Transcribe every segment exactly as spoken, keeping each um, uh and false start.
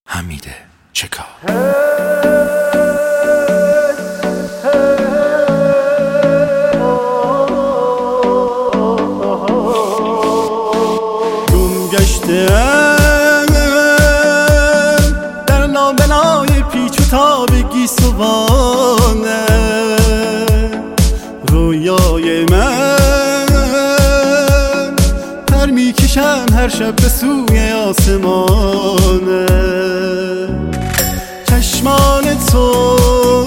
حمیده چکار. گم گشتم در نابلای پیچ و تاب گیسوانه، رویای من پر میکشم هر شب به سوی آسمانه. چشمان تو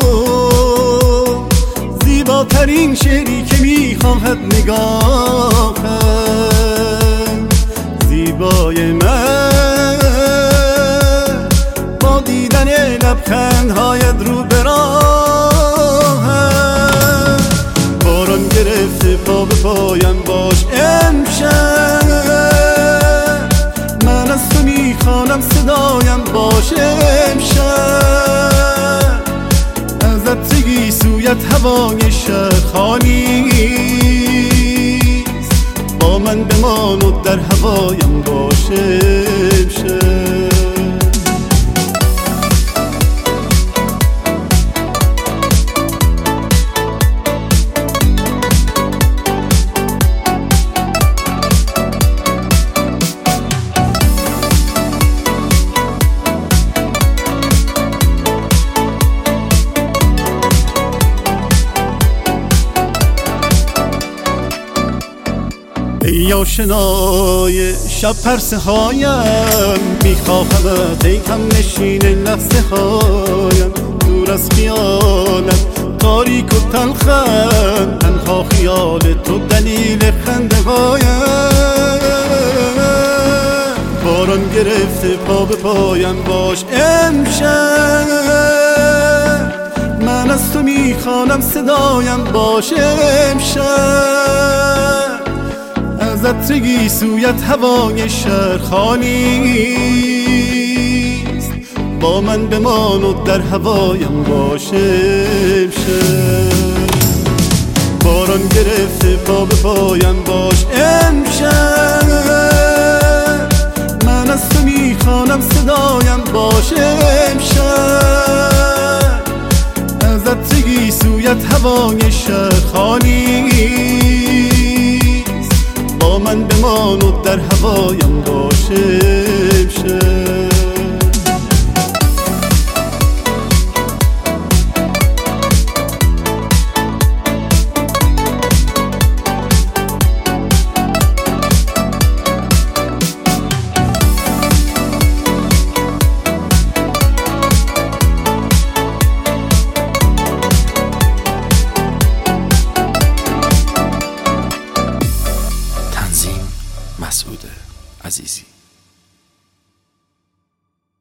زیباترین شعری که میخواهد نگاهم، زیبای من با دیدن لبخندهایت رو به راهم. باران گرفته پا به پایم باش امشب، من از تو میخوانم صدایم باش امشب. از عطر گیسویت هوای شهر خالیست، با من بمان و در هوایم باش امشب. ای آشنای شب پرسه هایم، میخواهمت ای هم نشین لحظه هایم. دور از خیالت تاریک و تلخم، تنها خیال تو دلیل خنده هایم. باران گرفته پا به پایم باش امشب، من از تو میخوانم صدایم باش امشب. از عطر گیسویت هوای شهر خالیست، با من بمان و در هوایم باش امشب. باران گرفته پا به پایم باش امشب، من از تو میخوانم صدایم باش امشب. از عطر گیسویت هوای شهر خالیست، با من بمان و در هوایم باش امشب. مسعود عزیزی.